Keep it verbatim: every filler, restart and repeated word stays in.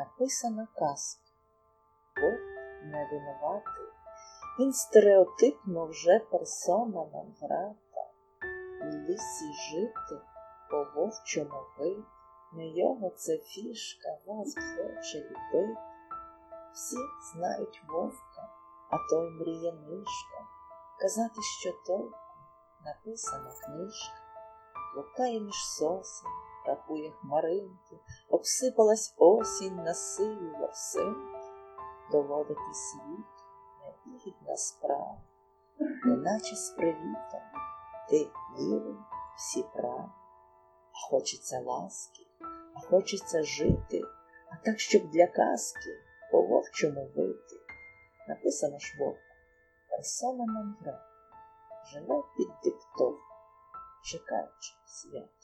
написано казку. Вовк не винуватий, він стереотипно вже персона нон-грата. В лісі жити, по вовчому вить, не його це фішка, вовк хоче любити. Всі знають вовка, а той мріє мишка, казати, що толку, написана книжка. Блукає між сосен, рахує хмаринки, обсипалась осінь на сиві ворсинки. Доводити світ невигідна справа, неначе з привітом ти вірив всі права. А хочеться ласки, а хочеться жити, а так, щоб для казки по вовчому вити. Написано ж вовк, персона нон грата, живе під диктовку, чекаючи свят.